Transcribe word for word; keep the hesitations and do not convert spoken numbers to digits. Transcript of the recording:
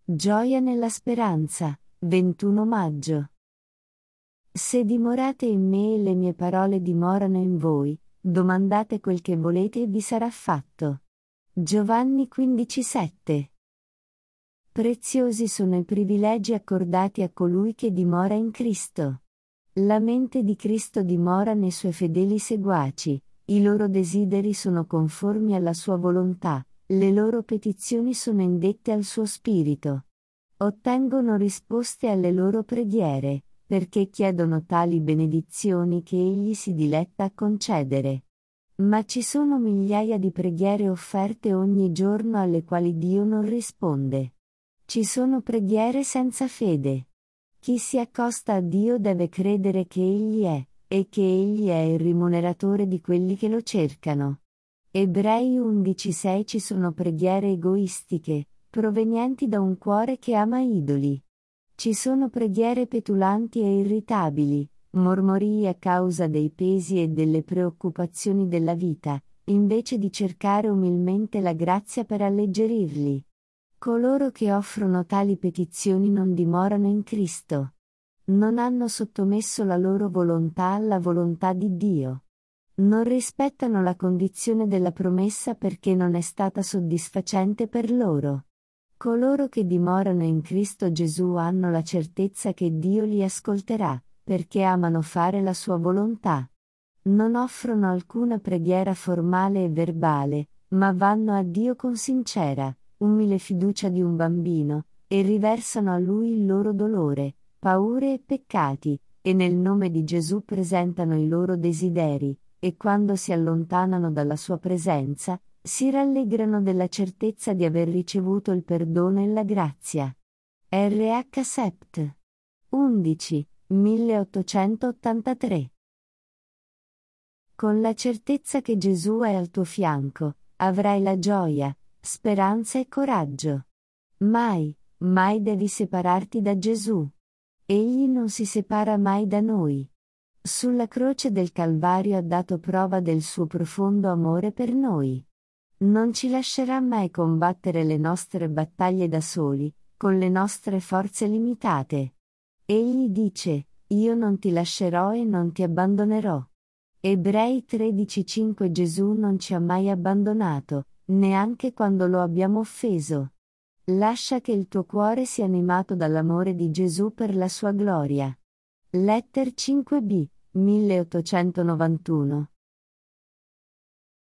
Gioia nella speranza, ventuno maggio. Se dimorate in me e le mie parole dimorano in voi, domandate quel che volete e vi sarà fatto. Giovanni quindici sette. Preziosi sono i privilegi accordati a colui che dimora in Cristo. La mente di Cristo dimora nei suoi fedeli seguaci, i loro desideri sono conformi alla sua volontà, le loro petizioni sono indette al suo spirito. Ottengono risposte alle loro preghiere, perché chiedono tali benedizioni che egli si diletta a concedere. Ma ci sono migliaia di preghiere offerte ogni giorno alle quali Dio non risponde. Ci sono preghiere senza fede. Chi si accosta a Dio deve credere che Egli è, e che Egli è il rimuneratore di quelli che lo cercano. Ebrei undici sei. Ci sono preghiere egoistiche, provenienti da un cuore che ama idoli. Ci sono preghiere petulanti e irritabili, mormorii a causa dei pesi e delle preoccupazioni della vita, invece di cercare umilmente la grazia per alleggerirli. Coloro che offrono tali petizioni non dimorano in Cristo. Non hanno sottomesso la loro volontà alla volontà di Dio. Non rispettano la condizione della promessa perché non è stata soddisfacente per loro. Coloro che dimorano in Cristo Gesù hanno la certezza che Dio li ascolterà, perché amano fare la sua volontà. Non offrono alcuna preghiera formale e verbale, ma vanno a Dio con sincera, umile fiducia di un bambino, e riversano a Lui il loro dolore, paure e peccati, e nel nome di Gesù presentano i loro desideri, e quando si allontanano dalla sua presenza, si rallegrano della certezza di aver ricevuto il perdono e la grazia. R H Sept. undici, milleottocentottantatré. Con la certezza che Gesù è al tuo fianco, avrai la gioia, speranza e coraggio. Mai, mai devi separarti da Gesù. Egli non si separa mai da noi. Sulla croce del Calvario ha dato prova del suo profondo amore per noi. Non ci lascerà mai combattere le nostre battaglie da soli, con le nostre forze limitate. Egli dice, io non ti lascerò e non ti abbandonerò. Ebrei tredici cinque. Gesù non ci ha mai abbandonato, neanche quando lo abbiamo offeso. Lascia che il tuo cuore sia animato dall'amore di Gesù per la sua gloria. Letter cinque b, milleottocentonovantuno.